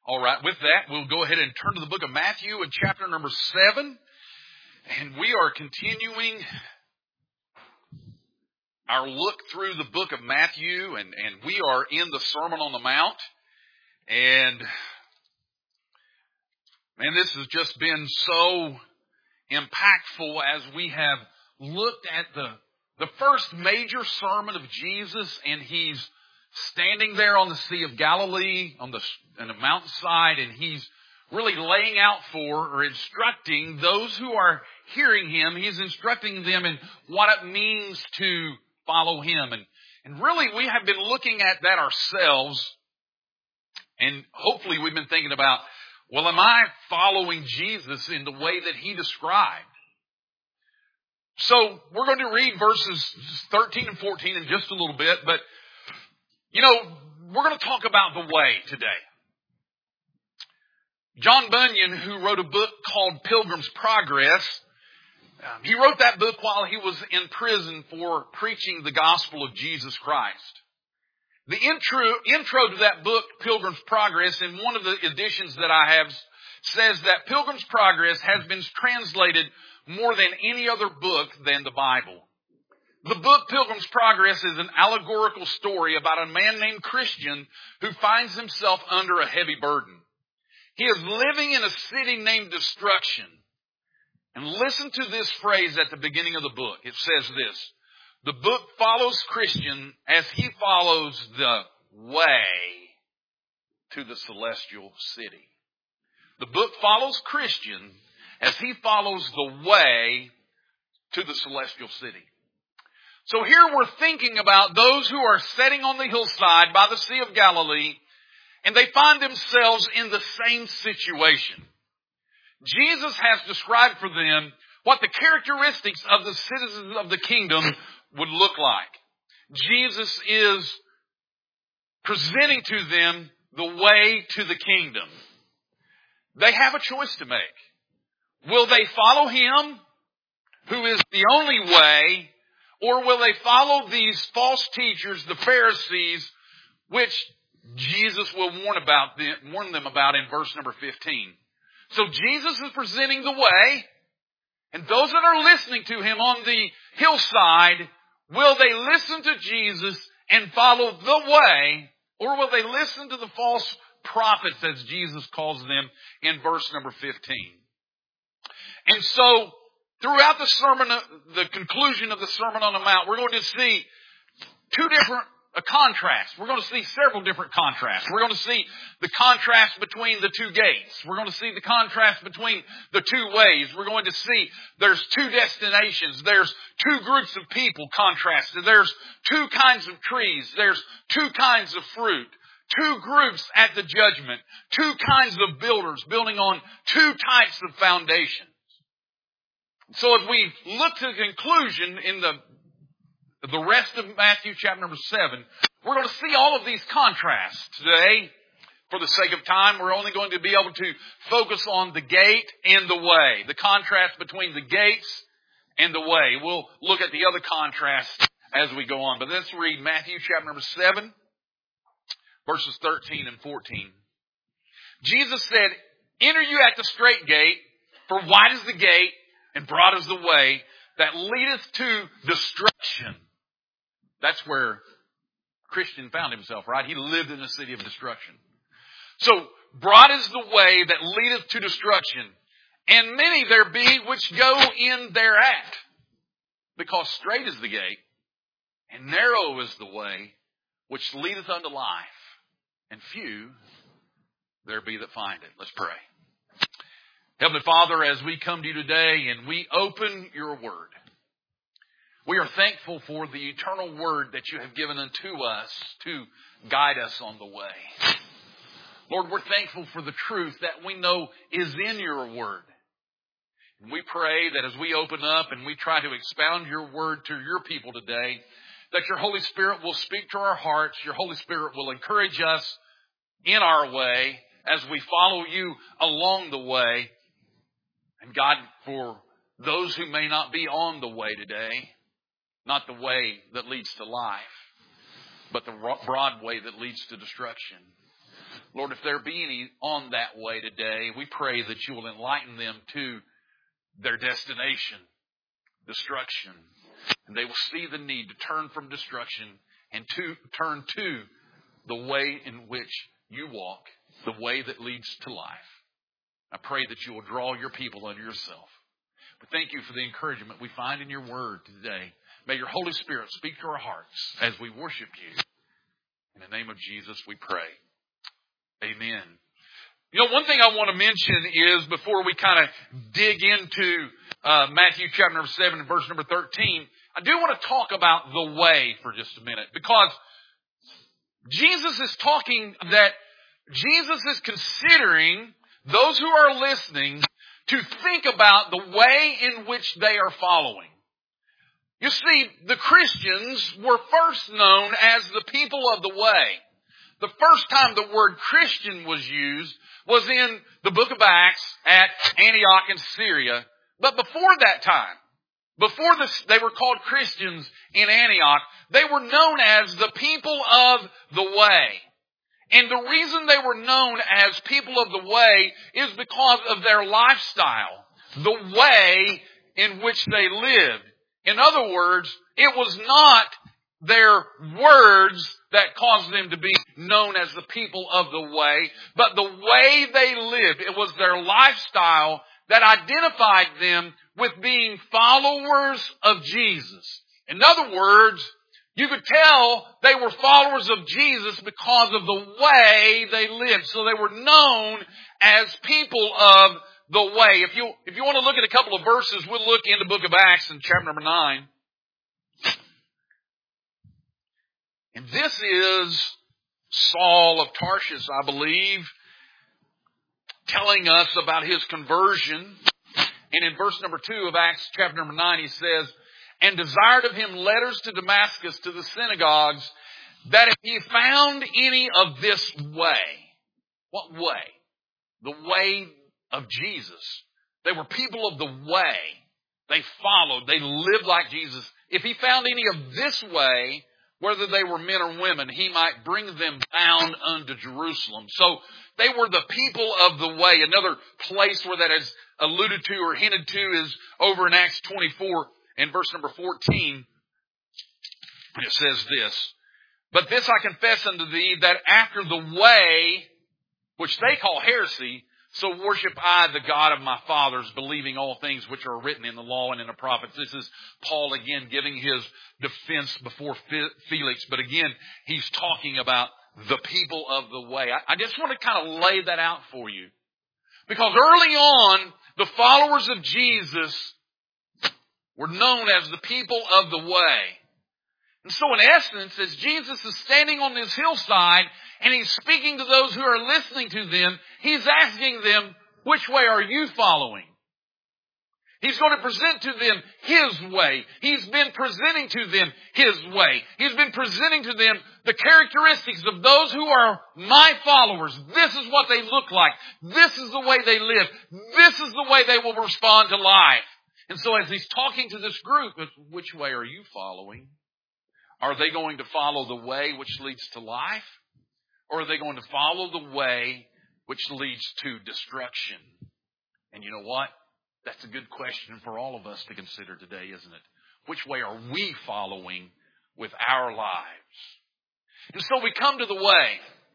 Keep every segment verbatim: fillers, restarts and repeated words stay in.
All right, with that, we'll go ahead and turn to the book of Matthew in chapter number seven. And we are continuing our look through the book of Matthew, and, and we are in the Sermon on the Mount. And, man, this has just been so impactful as we have looked at the, the first major sermon of Jesus, and he's standing there on the Sea of Galilee, on the, on the mountainside, and he's really laying out for or instructing those who are hearing him. He's instructing them in what it means to follow him. And, and really, we have been looking at that ourselves, and hopefully we've been thinking about, well, am I following Jesus in the way that he described? So we're going to read verses thirteen and fourteen in just a little bit, but you know, we're going to talk about the way today. John Bunyan, who wrote a book called Pilgrim's Progress, um, he wrote that book while he was in prison for preaching the gospel of Jesus Christ. The intro, intro to that book, Pilgrim's Progress, in one of the editions that I have, says that Pilgrim's Progress has been translated more than any other book than the Bible. The book Pilgrim's Progress is an allegorical story about a man named Christian who finds himself under a heavy burden. He is living in a city named Destruction. And listen to this phrase at the beginning of the book. It says this: the book follows Christian as he follows the way to the celestial city. The book follows Christian as he follows the way to the celestial city. So here we're thinking about those who are sitting on the hillside by the Sea of Galilee, and they find themselves in the same situation. Jesus has described for them what the characteristics of the citizens of the kingdom would look like. Jesus is presenting to them the way to the kingdom. They have a choice to make. Will they follow him, who is the only way, or will they follow these false teachers, the Pharisees, which Jesus will warn about them, warn them about in verse number fifteen. So Jesus is presenting the way, and those that are listening to him on the hillside, will they listen to Jesus and follow the way, or will they listen to the false prophets, as Jesus calls them in verse number fifteen? And so, throughout the sermon, the conclusion of the Sermon on the Mount, we're going to see two different uh, contrasts. We're going to see several different contrasts. We're going to see the contrast between the two gates. We're going to see the contrast between the two ways. We're going to see there's two destinations. There's two groups of people contrasted. There's two kinds of trees. There's two kinds of fruit. Two groups at the judgment. Two kinds of builders building on two types of foundations. So as we look to the conclusion in the, the rest of Matthew chapter number seven, we're going to see all of these contrasts today. For the sake of time, we're only going to be able to focus on the gate and the way. The contrast between the gates and the way. We'll look at the other contrasts as we go on. But let's read Matthew chapter number seven, verses thirteen and fourteen. Jesus said, "Enter you at the straight gate, for wide is the gate, and broad is the way that leadeth to destruction." That's where Christian found himself, right? He lived in the city of destruction. So, broad is the way that leadeth to destruction, and many there be which go in thereat. Because straight is the gate, and narrow is the way which leadeth unto life, and few there be that find it. Let's pray. Heavenly Father, as we come to you today and we open your word, we are thankful for the eternal word that you have given unto us to guide us on the way. Lord, we're thankful for the truth that we know is in your word. And we pray that as we open up and we try to expound your word to your people today, that your Holy Spirit will speak to our hearts. Your Holy Spirit will encourage us in our way as we follow you along the way. And God, for those who may not be on the way today, not the way that leads to life, but the broad way that leads to destruction, Lord, if there be any on that way today, we pray that you will enlighten them to their destination, destruction. And they will see the need to turn from destruction and to turn to the way in which you walk, the way that leads to life. I pray that you will draw your people unto yourself. But thank you for the encouragement we find in your word today. May your Holy Spirit speak to our hearts as we worship you. In the name of Jesus we pray. Amen. You know, one thing I want to mention is, before we kind of dig into uh, Matthew chapter number seven and verse number thirteen, I do want to talk about the way for just a minute, because Jesus is talking that Jesus is considering those who are listening to think about the way in which they are following. You see, the Christians were first known as the people of the way. The first time the word Christian was used was in the book of Acts at Antioch in Syria. But before that time, before this, they were called Christians in Antioch, they were known as the people of the way. And the reason they were known as people of the way is because of their lifestyle, the way in which they lived. In other words, it was not their words that caused them to be known as the people of the way, but the way they lived. It was their lifestyle that identified them with being followers of Jesus. In other words, you could tell they were followers of Jesus because of the way they lived. So they were known as people of the way. If you, if you want to look at a couple of verses, we'll look in the book of Acts in chapter number nine. And this is Saul of Tarshish, I believe, telling us about his conversion. And in verse number two of Acts chapter number nine, he says, and desired of him letters to Damascus to the synagogues, that if he found any of this way. What way? The way of Jesus. They were people of the way. They followed. They lived like Jesus. If he found any of this way, whether they were men or women, he might bring them bound unto Jerusalem. So they were the people of the way. Another place where that is alluded to or hinted to is over in Acts twenty-four and verse number fourteen. And it says this, but this I confess unto thee, that after the way, which they call heresy, so worship I the God of my fathers, believing all things which are written in the law and in the prophets. This is Paul again giving his defense before Felix. But again, he's talking about the people of the way. I just want to kind of lay that out for you. Because early on, the followers of Jesus were known as the people of the way. And so in essence, as Jesus is standing on this hillside and he's speaking to those who are listening to them, he's asking them, which way are you following? He's going to present to them his way. He's been presenting to them his way. He's been presenting to them the characteristics of those who are my followers. This is what they look like. This is the way they live. This is the way they will respond to life. And so as he's talking to this group, which way are you following? Are they going to follow the way which leads to life? Or are they going to follow the way which leads to destruction? And you know what? That's a good question for all of us to consider today, isn't it? Which way are we following with our lives? And so we come to the way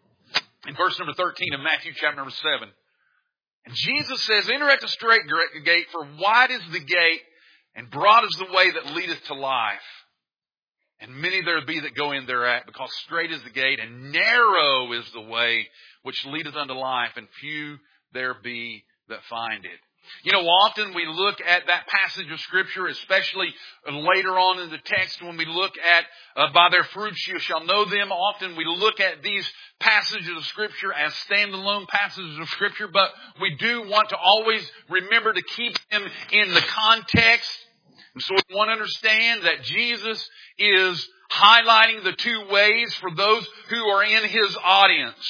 in verse number thirteen of Matthew chapter number seven. And Jesus says, enter at the straight gate, for wide is the gate, and broad is the way that leadeth to life. And many there be that go in thereat, because straight is the gate, and narrow is the way which leadeth unto life, and few there be that find it. You know, often we look at that passage of Scripture, especially later on in the text when we look at, uh, by their fruits you shall know them. Often we look at these passages of Scripture as standalone passages of Scripture, but we do want to always remember to keep them in the context. And so we want to understand that Jesus is highlighting the two ways for those who are in his audience.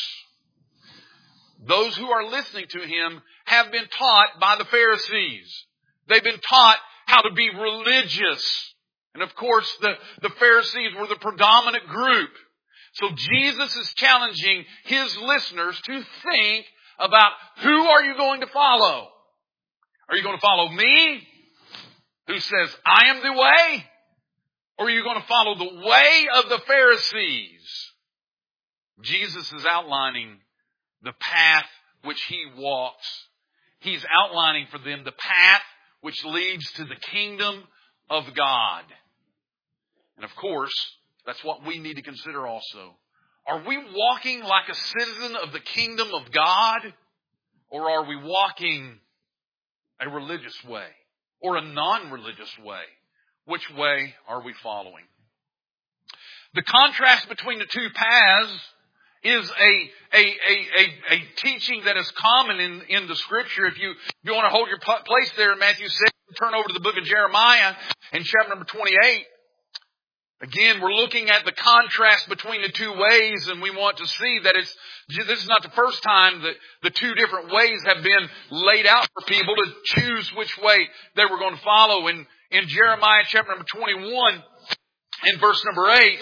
Those who are listening to him have been taught by the Pharisees. They've been taught how to be religious. And of course, the, the Pharisees were the predominant group. So Jesus is challenging His listeners to think about, who are you going to follow? Are you going to follow me, who says, I am the way? Or are you going to follow the way of the Pharisees? Jesus is outlining the path which He walks. He's outlining for them the path which leads to the kingdom of God. And of course, that's what we need to consider also. Are we walking like a citizen of the kingdom of God? Or are we walking a religious way? Or a non-religious way? Which way are we following? The contrast between the two paths is a, a, a, a, a teaching that is common in, in the Scripture. If you, if you want to hold your place there in Matthew six, turn over to the book of Jeremiah in chapter number twenty-eight. Again, we're looking at the contrast between the two ways, and we want to see that it's, this is not the first time that the two different ways have been laid out for people to choose which way they were going to follow. In, in Jeremiah chapter number twenty-one, in verse number eight,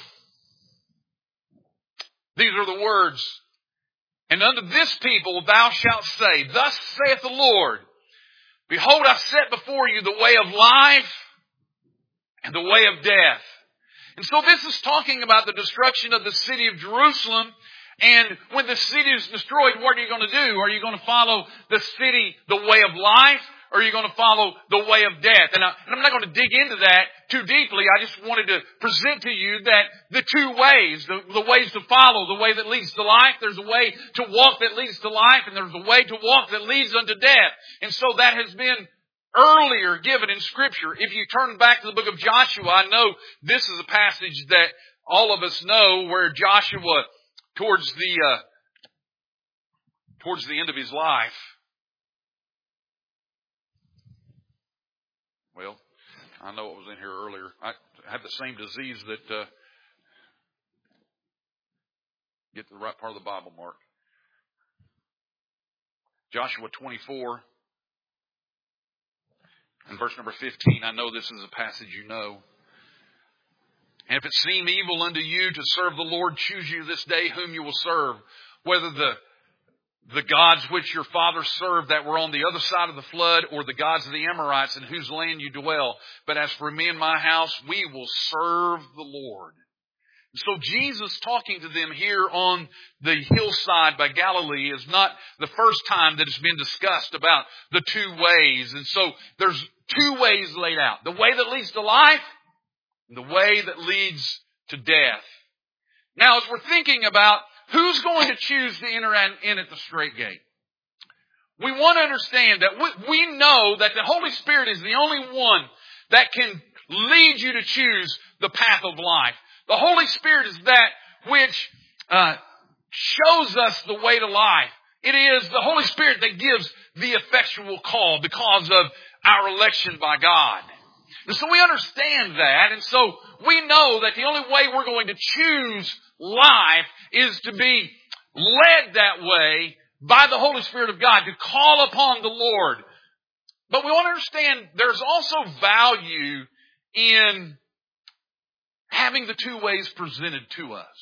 these are the words. And unto this people thou shalt say, Thus saith the Lord, Behold, I set before you the way of life and the way of death. And so this is talking about the destruction of the city of Jerusalem. And when the city is destroyed, what are you going to do? Are you going to follow the city, the way of life? Or are you going to follow the way of death? And, I, and I'm not going to dig into that too deeply. I just wanted to present to you that the two ways, the, the ways to follow, the way that leads to life, there's a way to walk that leads to life, and there's a way to walk that leads unto death. And so that has been earlier given in Scripture. If you turn back to the book of Joshua, I know this is a passage that all of us know, where Joshua, towards the uh, towards the end of his life, well, I know it was in here earlier. I have the same disease that uh, get to the right part of the Bible, Mark. Joshua twenty-four. In verse number fifteen, I know this is a passage you know. And if it seem evil unto you to serve the Lord, choose you this day whom you will serve, whether the the gods which your fathers served that were on the other side of the flood, or the gods of the Amorites in whose land you dwell. But as for me and my house, we will serve the Lord. So Jesus talking to them here on the hillside by Galilee is not the first time that it's been discussed about the two ways. And so there's two ways laid out. The way that leads to life and the way that leads to death. Now, as we're thinking about who's going to choose to enter in at the straight gate, we want to understand that we know that the Holy Spirit is the only one that can lead you to choose the path of life. The Holy Spirit is that which uh, shows us the way to life. It is the Holy Spirit that gives the effectual call because of our election by God. And so we understand that, and so we know that the only way we're going to choose life is to be led that way by the Holy Spirit of God, to call upon the Lord. But we want to understand there's also value in having the two ways presented to us.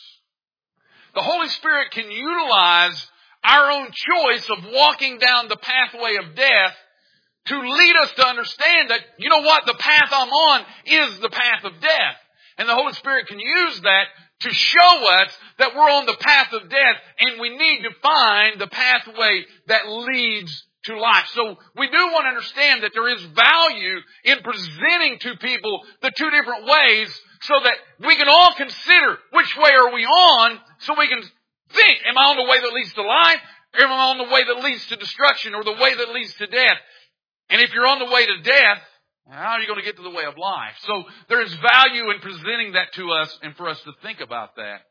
The Holy Spirit can utilize our own choice of walking down the pathway of death to lead us to understand that, you know what, the path I'm on is the path of death. And the Holy Spirit can use that to show us that we're on the path of death and we need to find the pathway that leads to life. So we do want to understand that there is value in presenting to people the two different ways, so that we can all consider which way are we on, so we can think, am I on the way that leads to life, or am I on the way that leads to destruction, or the way that leads to death? And if you're on the way to death, how are you going to get to the way of life? So there is value in presenting that to us and for us to think about that.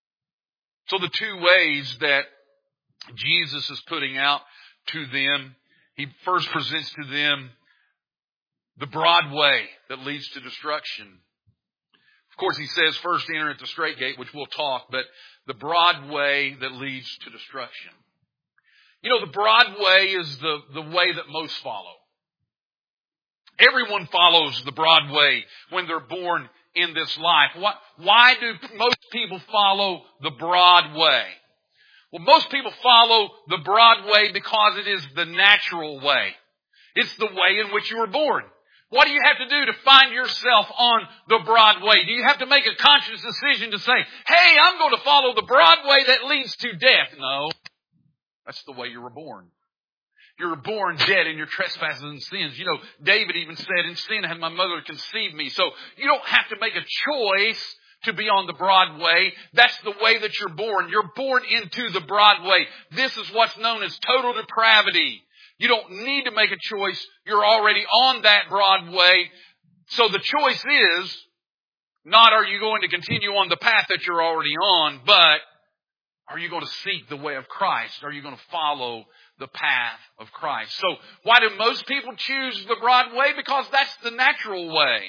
So the two ways that Jesus is putting out to them, He first presents to them the broad way that leads to destruction. Of course, He says first enter at the straight gate, which we'll talk, but the broad way that leads to destruction. You know, the broad way is the, the way that most follow. Everyone follows the broad way when they're born in this life. Why, why do most people follow the broad way? Well, most people follow the broad way because it is the natural way. It's the way in which you were born. What do you have to do to find yourself on the broad way? Do you have to make a conscious decision to say, hey, I'm going to follow the broad way that leads to death? No. That's the way you were born. You were born dead in your trespasses and sins. You know, David even said, in sin had my mother conceived me. So you don't have to make a choice to be on the broad way. That's the way that you're born. You're born into the broad way. This is what's known as total depravity. You don't need to make a choice. You're already on that broad way. So the choice is, not are you going to continue on the path that you're already on, but are you going to seek the way of Christ? Are you going to follow the path of Christ? So why do most people choose the broad way? Because that's the natural way.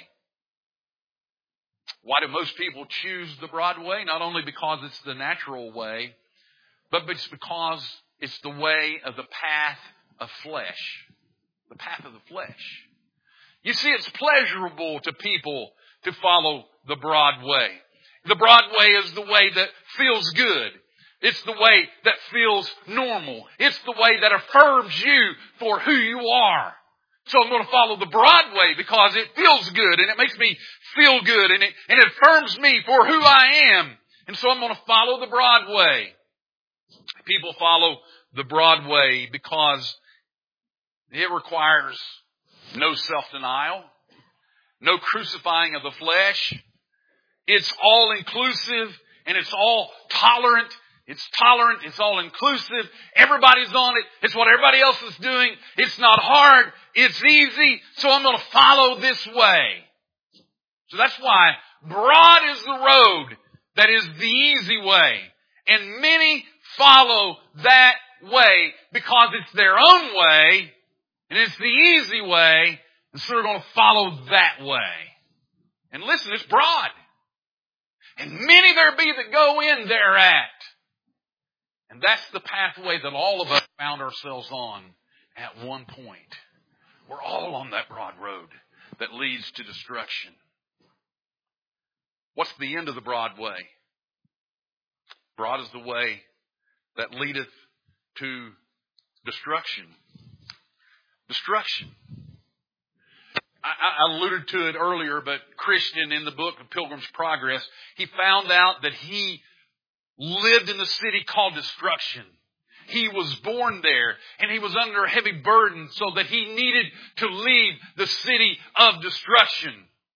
Why do most people choose the broad way? Not only because it's the natural way, but it's because it's the way of the path of flesh. The path of the flesh. You see, it's pleasurable to people to follow the broad way. The broad way is the way that feels good. It's the way that feels normal. It's the way that affirms you for who you are. So I'm going to follow the broad way because it feels good and it makes me feel good and it, and it affirms me for who I am. And so I'm going to follow the broad way. People follow the broad way because it requires no self-denial, no crucifying of the flesh. It's all-inclusive and it's all tolerant. It's tolerant. It's all-inclusive. Everybody's on it. It's what everybody else is doing. It's not hard. It's easy. So I'm going to follow this way. So that's why broad is the road that is the easy way. And many follow that way because it's their own way and it's the easy way. And so they're going to follow that way. And listen, it's broad. And many there be that go in thereat. And that's the pathway that all of us found ourselves on at one point. We're all on that broad road that leads to destruction. What's the end of the broad way? Broad is the way that leadeth to destruction. Destruction. I, I alluded to it earlier, but Christian in the book of Pilgrim's Progress, he found out that he lived in a city called destruction. He was born there and he was under a heavy burden so that he needed to leave the city of destruction.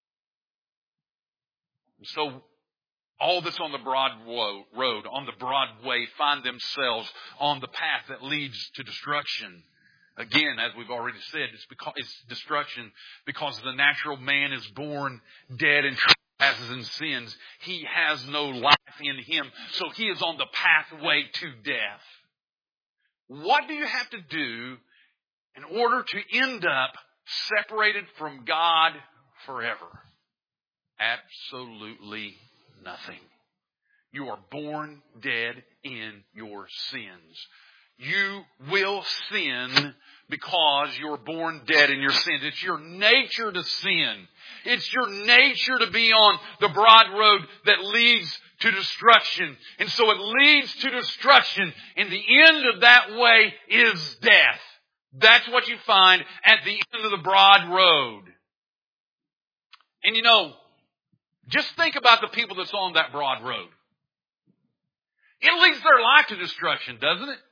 So all that's on the broad road, on the broad way, find themselves on the path that leads to destruction. Again, as we've already said, it's because it's destruction because the natural man is born dead in trespasses and sins. He has no life in him, so he is on the pathway to death. What do you have to do in order to end up separated from God forever? Absolutely nothing. You are born dead in your sins. You will sin because you're born dead in your sins. It's your nature to sin. It's your nature to be on the broad road that leads to destruction. And so it leads to destruction. And the end of that way is death. That's what you find at the end of the broad road. And you know, just think about the people that's on that broad road. It leads their life to destruction, doesn't it?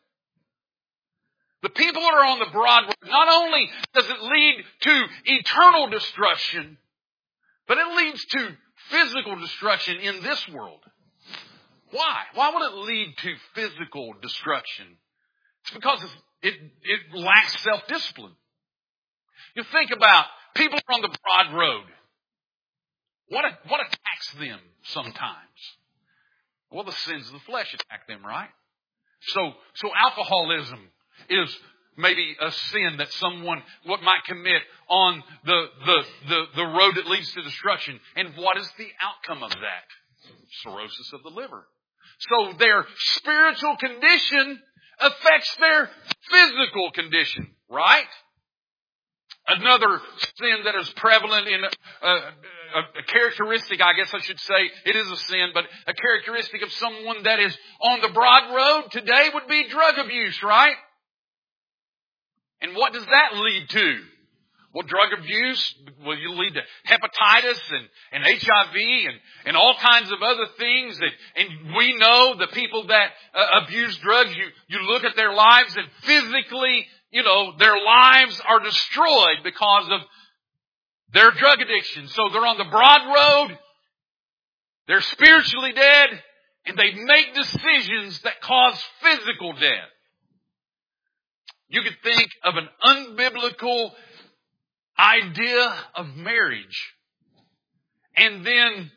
The people that are on the broad road, not only does it lead to eternal destruction, but it leads to physical destruction in this world. Why? Why would it lead to physical destruction? It's because it, it lacks self-discipline. You think about people who are on the broad road. What, what attacks them sometimes? Well, the sins of the flesh attack them, right? So, so alcoholism is maybe a sin that someone what might commit on the, the, the, the road that leads to destruction. And what is the outcome of that? Cirrhosis of the liver. So their spiritual condition affects their physical condition, right? Another sin that is prevalent in uh, a, a characteristic, I guess I should say, it is a sin, but a characteristic of someone that is on the broad road today would be drug abuse, right? And what does that lead to? Well, drug abuse will lead to hepatitis and, and H I V and, and all kinds of other things. That, and we know the people that uh, abuse drugs, you, you look at their lives and physically, you know, their lives are destroyed because of their drug addiction. So they're on the broad road, they're spiritually dead, and they make decisions that cause physical death. You could think of an unbiblical idea of marriage. And then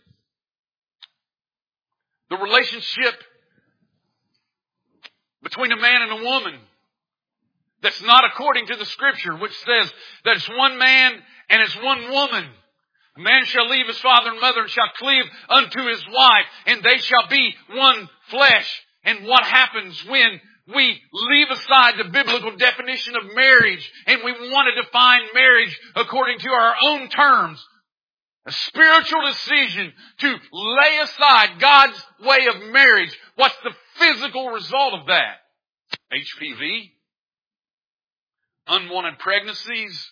the relationship between a man and a woman that's not according to the Scripture, which says that it's one man and it's one woman. A man shall leave his father and mother and shall cleave unto his wife, and they shall be one flesh. And what happens when we leave aside the biblical definition of marriage and we want to define marriage according to our own terms? A spiritual decision to lay aside God's way of marriage. What's the physical result of that? H P V, unwanted pregnancies,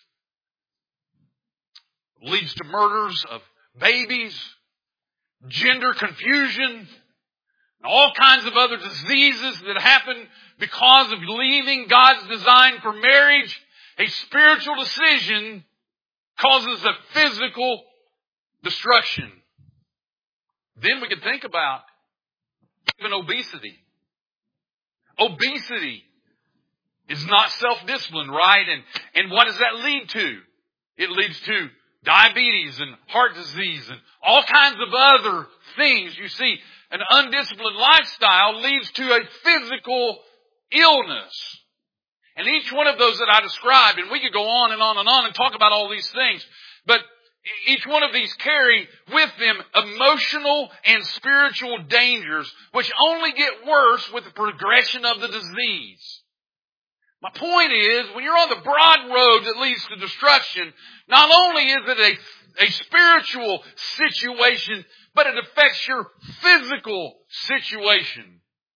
leads to murders of babies, gender confusion, all kinds of other diseases that happen because of leaving God's design for marriage. A spiritual decision causes a physical destruction. Then we can think about even obesity. Obesity is not self-discipline, right? And, and what does that lead to? It leads to diabetes and heart disease and all kinds of other things. You see, an undisciplined lifestyle leads to a physical illness. And each one of those that I described, and we could go on and on and on and talk about all these things, but each one of these carry with them emotional and spiritual dangers, which only get worse with the progression of the disease. My point is, when you're on the broad road that leads to destruction, not only is it a, a spiritual situation, but it affects your physical situation.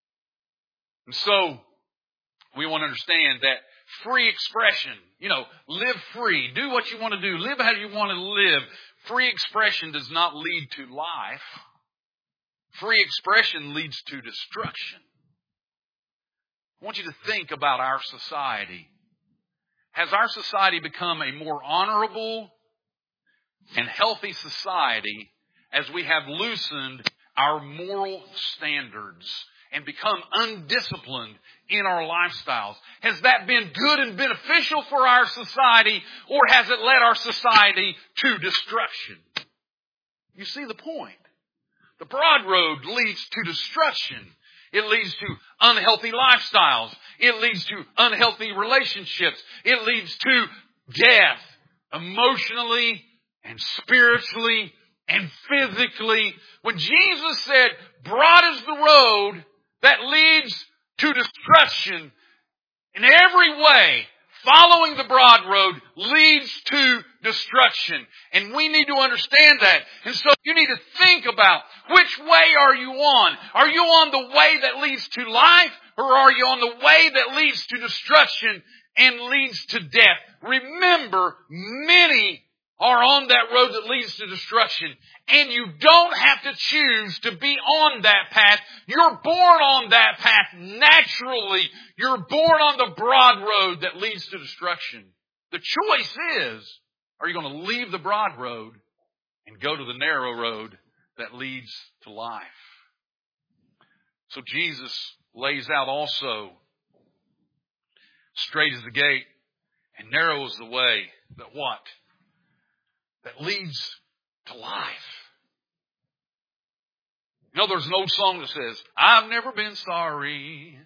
And so, we want to understand that free expression, you know, live free, do what you want to do, live how you want to live. Free expression does not lead to life. Free expression leads to destruction. I want you to think about our society. Has our society become a more honorable and healthy society as we have loosened our moral standards and become undisciplined in our lifestyles? Has that been good and beneficial for our society, or has it led our society to destruction? You see the point. The broad road leads to destruction. It leads to unhealthy lifestyles. It leads to unhealthy relationships. It leads to death, emotionally and spiritually and physically. When Jesus said, broad is the road that leads to destruction, in every way, following the broad road leads to destruction. And we need to understand that. And so you need to think about, which way are you on? Are you on the way that leads to life, or are you on the way that leads to destruction and leads to death? Remember, many are on that road that leads to destruction. And you don't have to choose to be on that path. You're born on that path naturally. You're born on the broad road that leads to destruction. The choice is, are you going to leave the broad road and go to the narrow road that leads to life? So Jesus lays out also, straight is the gate and narrow is the way that what? That leads to life. You know, there's an old song that says, I've never been sorry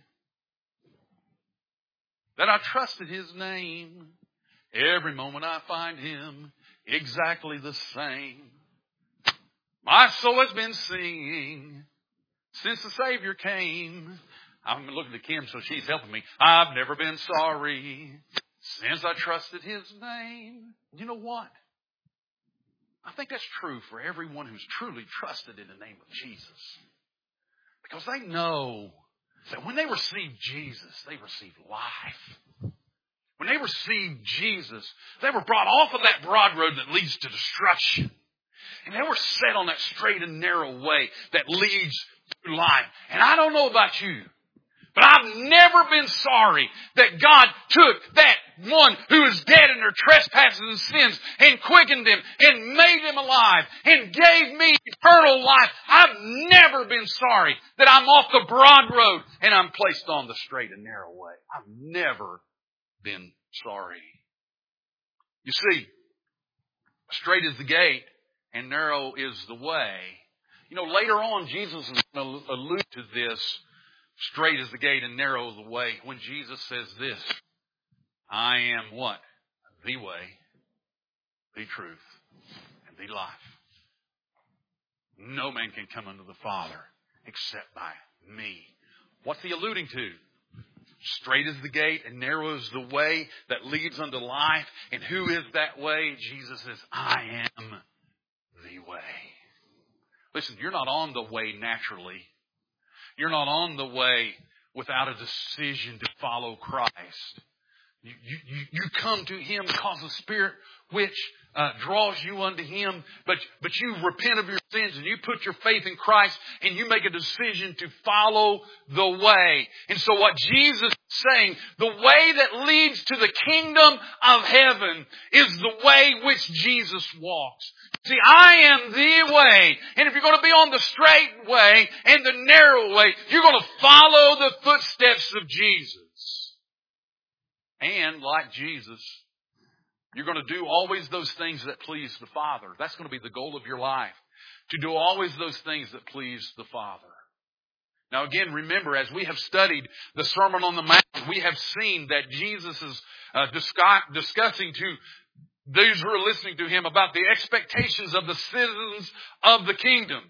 that I trusted His name. Every moment I find Him exactly the same. My soul has been singing since the Savior came. I'm looking at Kim, so she's helping me. I've never been sorry since I trusted His name. You know what? I think that's true for everyone who's truly trusted in the name of Jesus. Because they know that when they receive Jesus, they receive life. When they received Jesus, they were brought off of that broad road that leads to destruction. And they were set on that straight and narrow way that leads to life. And I don't know about you, but I've never been sorry that God took that one who is dead in their trespasses and sins and quickened him and made him alive and gave me eternal life. I've never been sorry that I'm off the broad road and I'm placed on the straight and narrow way. I've never been sorry. You see, straight is the gate and narrow is the way. You know, later on, Jesus is going to allude to this. Straight is the gate and narrow is the way. When Jesus says this, I am what? The way, the truth, and the life. No man can come unto the Father except by me. What's he alluding to? Straight is the gate and narrow is the way that leads unto life. And who is that way? Jesus says, I am the way. Listen, you're not on the way naturally. You're not on the way without a decision to follow Christ. You, you, you come to Him because the Spirit which uh, draws you unto Him, but, but you repent of your sins and you put your faith in Christ and you make a decision to follow the way. And so what Jesus is saying, the way that leads to the kingdom of heaven is the way which Jesus walks. See, I am the way. And if you're going to be on the straight way and the narrow way, you're going to follow the footsteps of Jesus. And like Jesus, you're going to do always those things that please the Father. That's going to be the goal of your life. To do always those things that please the Father. Now again, remember, as we have studied the Sermon on the Mount, we have seen that Jesus is uh, discuss- discussing to those who are listening to Him about the expectations of the citizens of the kingdom.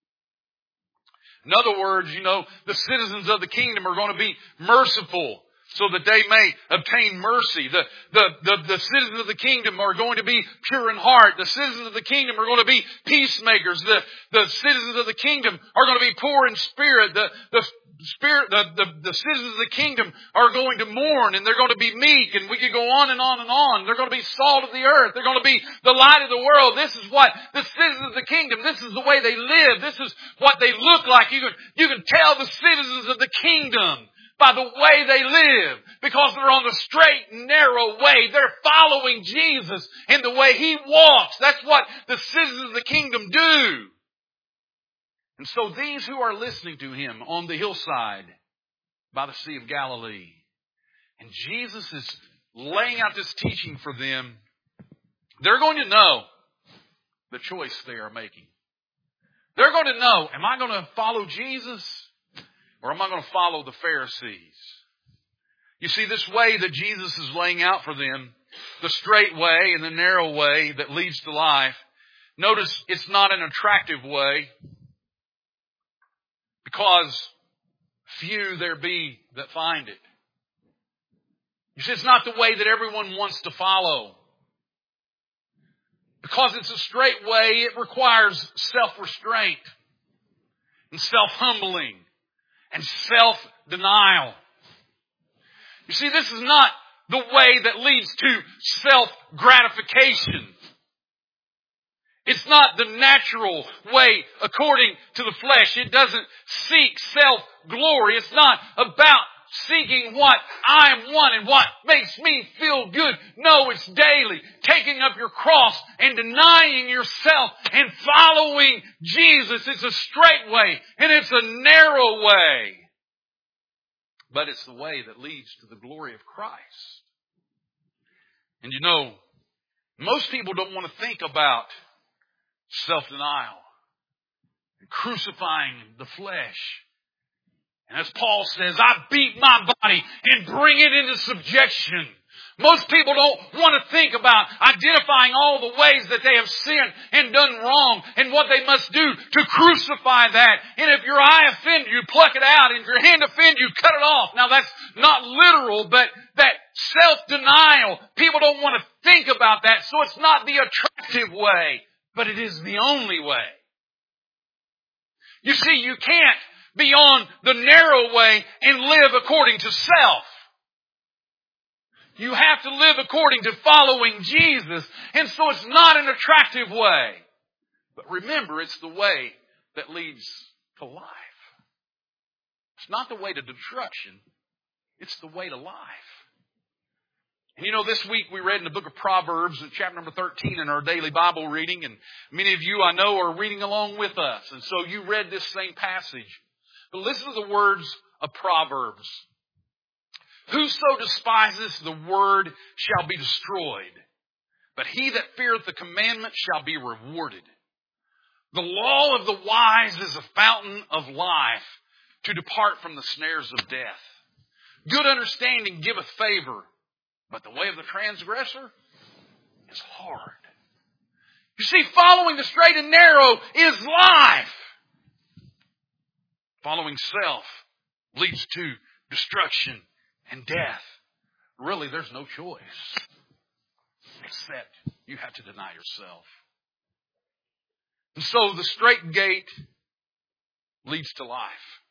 In other words, you know, the citizens of the kingdom are going to be merciful so that they may obtain mercy. The, the, the, the citizens of the kingdom are going to be pure in heart. The citizens of the kingdom are going to be peacemakers. The, the citizens of the kingdom are going to be poor in spirit. The, the spirit, the, the, the citizens of the kingdom are going to mourn and they're going to be meek, and we could go on and on and on. They're going to be salt of the earth. They're going to be the light of the world. This is what the citizens of the kingdom, this is the way they live. This is what they look like. You can, you can tell the citizens of the kingdom by the way they live, because they're on the straight and narrow way. They're following Jesus in the way He walks. That's what the citizens of the kingdom do. And so these who are listening to Him on the hillside by the Sea of Galilee, and Jesus is laying out this teaching for them, they're going to know the choice they are making. They're going to know, am I going to follow Jesus? Or am I going to follow the Pharisees? You see, this way that Jesus is laying out for them, the straight way and the narrow way that leads to life, notice it's not an attractive way, because few there be that find it. You see, it's not the way that everyone wants to follow. Because it's a straight way, it requires self-restraint and self-humbling and self-denial. You see, this is not the way that leads to self-gratification. It's not the natural way according to the flesh. It doesn't seek self-glory. It's not about seeking what I want and what makes me feel good. No, it's daily taking up your cross and denying yourself and following Jesus. It's a straight way and it's a narrow way. But it's the way that leads to the glory of Christ. And you know, most people don't want to think about self-denial and crucifying the flesh. And as Paul says, I beat my body and bring it into subjection. Most people don't want to think about identifying all the ways that they have sinned and done wrong and what they must do to crucify that. And if your eye offend you, pluck it out. And if your hand offend you, cut it off. Now that's not literal, but that self-denial, people don't want to think about that. So it's not the attractive way. but it is the only way. You see, you can't be on the narrow way and live according to self. You have to live according to following Jesus. And so it's not an attractive way. But remember, it's the way that leads to life. It's not the way to destruction. It's the way to life. And you know, this week we read in the book of Proverbs, in chapter number thirteen in our daily Bible reading. And many of you I know are reading along with us. And so you read this same passage. But listen to the words of Proverbs. Whoso despises the word shall be destroyed, but he that feareth the commandment shall be rewarded. The law of the wise is a fountain of life, to depart from the snares of death. Good understanding giveth favor, but the way of the transgressor is hard. You see, following the straight and narrow is life. Following self leads to destruction and death. Really, there's no choice except you have to deny yourself. And so the straight gate leads to life.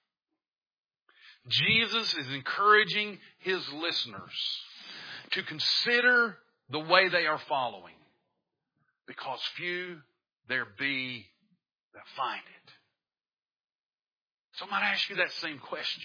Jesus is encouraging his listeners to consider the way they are following, because few there be that find it. So I might ask you that same question.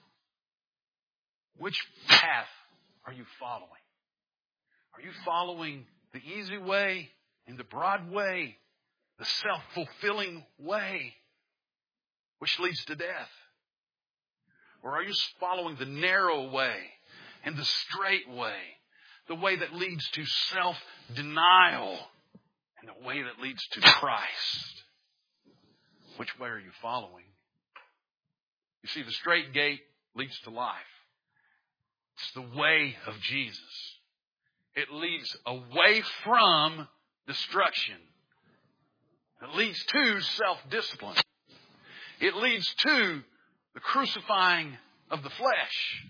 Which path are you following? Are you following the easy way and the broad way, the self-fulfilling way, which leads to death? Or are you following the narrow way and the straight way, the way that leads to self-denial and the way that leads to Christ? Which way are you following? You see, the straight gate leads to life. It's the way of Jesus. It leads away from destruction. It leads to self-discipline. It leads to the crucifying of the flesh.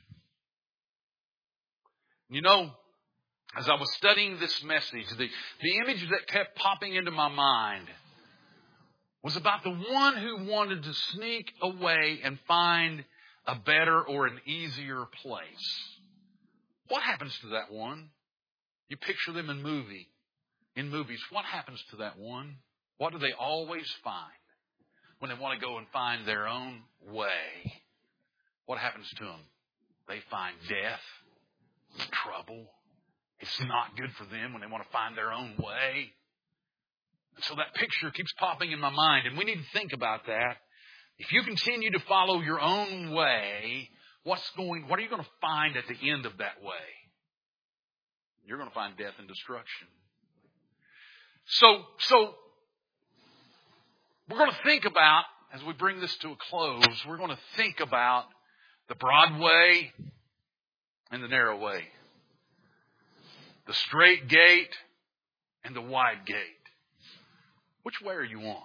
You know, as I was studying this message, the, the image that kept popping into my mind was about the one who wanted to sneak away and find a better or an easier place. What happens to that one? You picture them in movie, in movies. What happens to that one? What do they always find when they want to go and find their own way? What happens to them? They find death, trouble. It's not good for them when they want to find their own way. And so that picture keeps popping in my mind, and we need to think about that. If you continue to follow your own way, what's going, what are you going to find at the end of that way? You're going to find death and destruction. So, so we're going to think about, as we bring this to a close, we're going to think about the broad way and the narrow way. The straight gate and the wide gate. Which way are you on?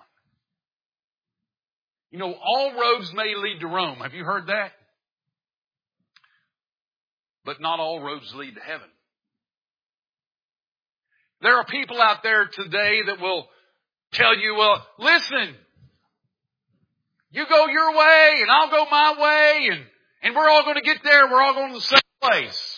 You know, all roads may lead to Rome. Have you heard that? But not all roads lead to heaven. There are people out there today that will tell you, well, listen, you go your way and I'll go my way and, and we're all going to get there. We're all going to the same place.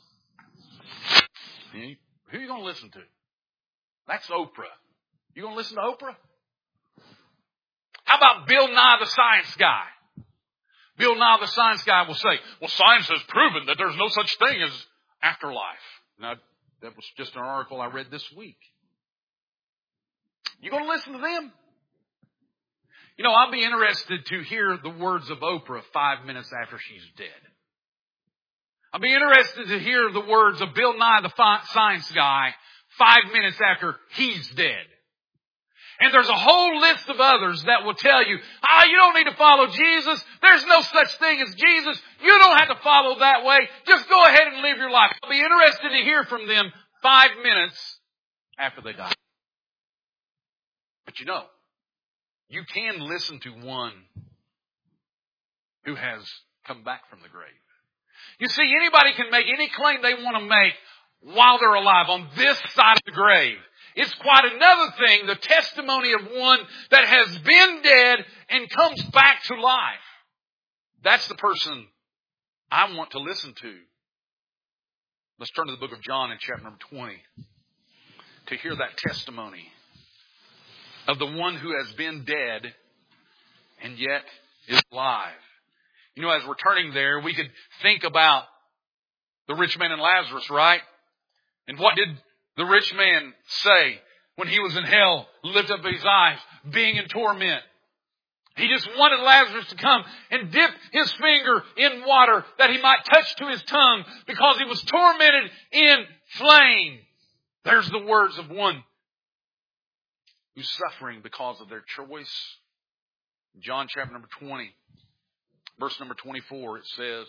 Who are you going to listen to? That's Oprah. You going to listen to Oprah? How about Bill Nye the Science Guy? Bill Nye the Science Guy will say, well, science has proven that there's no such thing as afterlife. Now, that was just an article I read this week. You going to listen to them? You know, I'll be interested to hear the words of Oprah five minutes after she's dead. I'll be interested to hear the words of Bill Nye the Science Guy five minutes after he's dead. And there's a whole list of others that will tell you, ah, oh, you don't need to follow Jesus. There's no such thing as Jesus. You don't have to follow that way. Just go ahead and live your life. I'll be interested to hear from them five minutes after they die. But you know, you can listen to one who has come back from the grave. You see, anybody can make any claim they want to make while they're alive on this side of the grave. It's quite another thing, the testimony of one that has been dead and comes back to life. That's the person I want to listen to. Let's turn to the book of John in chapter number twenty to hear that testimony of the one who has been dead and yet is alive. You know, as we're turning there, we could think about the rich man and Lazarus, right? And what did the rich man say when he was in hell, lift up his eyes, being in torment? He just wanted Lazarus to come and dip his finger in water that he might touch to his tongue because he was tormented in flame. There's the words of one who's suffering because of their choice. John chapter number twenty, verse number twenty-four, it says,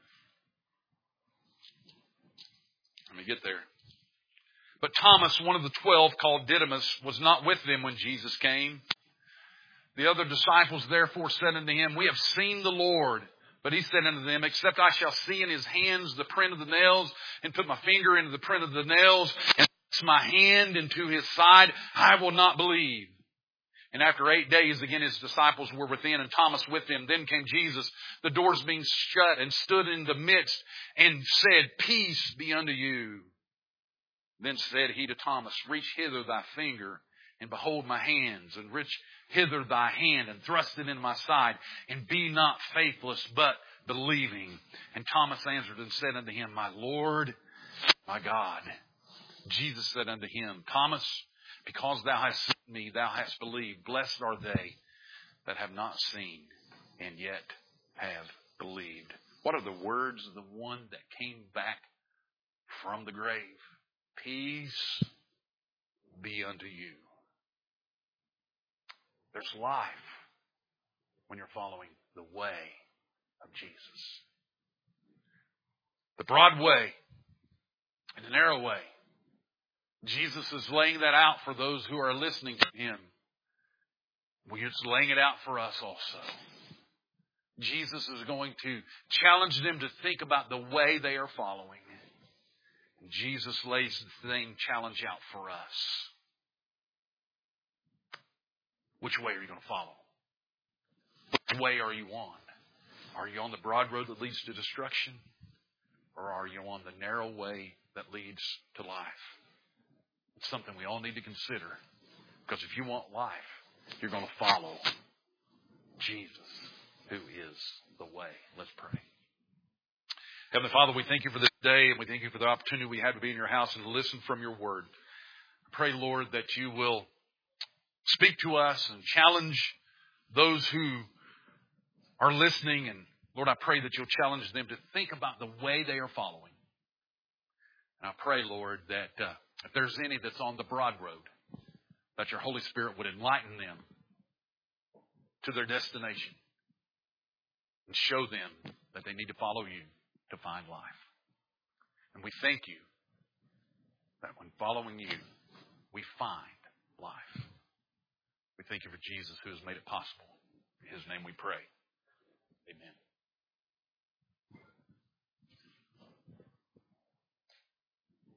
let me get there. But Thomas, one of the twelve, called Didymus, was not with them when Jesus came. The other disciples therefore said unto him, We have seen the Lord. But he said unto them, Except I shall see in his hands the print of the nails, and put my finger into the print of the nails, and place my hand into his side, I will not believe. And after eight days, again his disciples were within, and Thomas with them. Then came Jesus, the doors being shut, and stood in the midst, and said, Peace be unto you. Then said he to Thomas, Reach hither thy finger, and behold my hands, and reach hither thy hand, and thrust it in my side, and be not faithless, but believing. And Thomas answered and said unto him, My Lord, my God. Jesus said unto him, Thomas, because thou hast seen me, thou hast believed. Blessed are they that have not seen, and yet have believed. What are the words of the one that came back from the grave? Peace be unto you. There's life when you're following the way of Jesus. The broad way and the narrow way. Jesus is laying that out for those who are listening to him. We're just laying it out for us also. Jesus is going to challenge them to think about the way they are following. Jesus lays the same challenge out for us. Which way are you going to follow? Which way are you on? Are you on the broad road that leads to destruction? Or are you on the narrow way that leads to life? It's something we all need to consider. Because if you want life, you're going to follow Jesus, who is the way. Let's pray. Heavenly Father, we thank you for this day, and we thank you for the opportunity we have to be in your house and to listen from your word. I pray, Lord, that you will speak to us and challenge those who are listening. And Lord, I pray that you'll challenge them to think about the way they are following. And I pray, Lord, that uh, if there's any that's on the broad road, that your Holy Spirit would enlighten them to their destination and show them that they need to follow you to find life. And we thank you that when following you, we find life. We thank you for Jesus who has made it possible. In his name we pray. Amen.